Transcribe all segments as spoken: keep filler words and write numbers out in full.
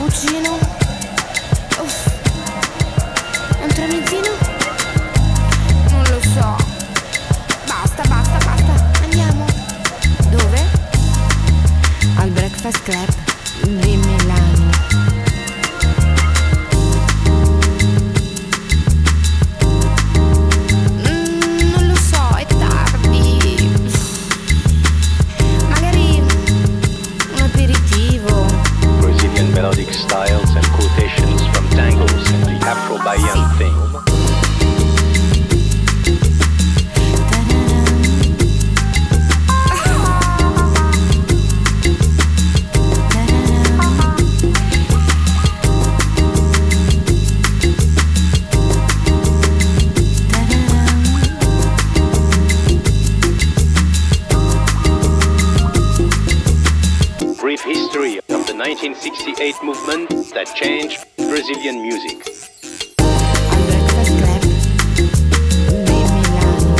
Cappuccino? Uff. Un tramezzino? Non lo so. Basta, basta, basta. Andiamo. Dove? Al Breakfast Club di Milano. Mm, non lo so, è tardi. Magari un aperitivo. Brazilian melodic styles and quotations from tangos and the Afro-Bahian thing. Brief history of the nineteen sixty-eight movement that changed Brazilian music. Al Breakfast Club di Milano.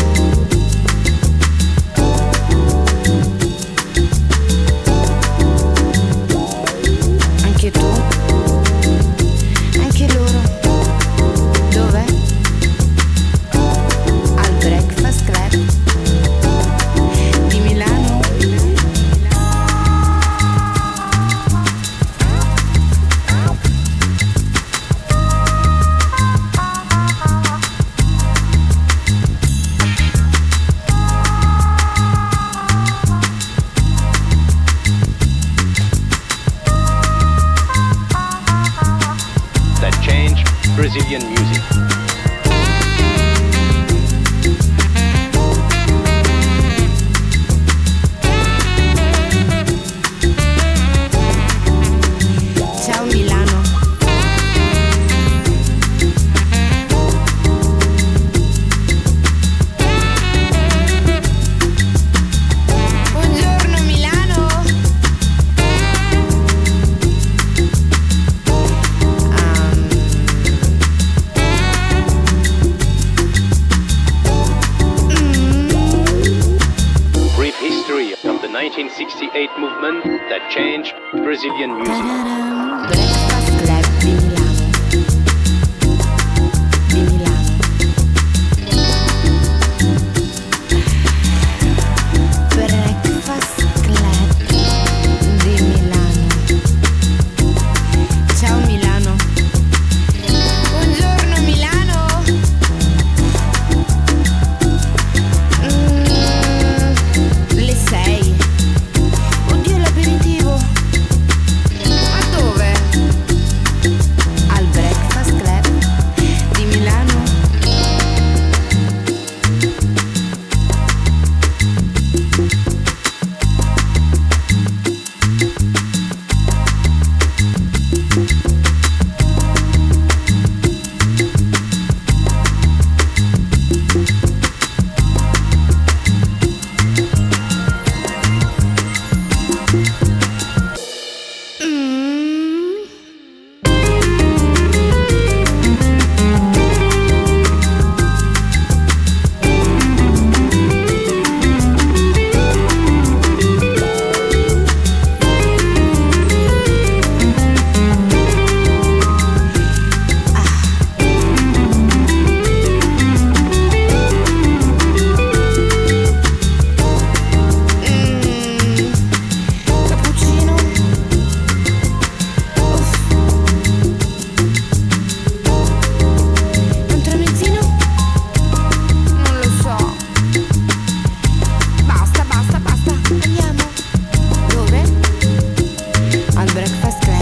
Anche tu? Anche loro? Dove? Al Breakfast Club di Milano. That changed Brazilian music. Ciao Milano. Buongiorno Milano. Um, Brief history of the nineteen sixty-eight movement that changed Brazilian music. Ta-da-dam. Breakfast Club di Milano. Di Milano. Breakfast Club di Milano. Ciao Milano. Buongiorno Milano. Mm, le sei. Oddio, l'aperitivo. Ma dove? Al Breakfast Club di Milano. Mm. Mm. Cappuccino? Uff. Un tramezzino? Non lo so. Basta, basta, basta. Andiamo. Dove? Al Breakfast Club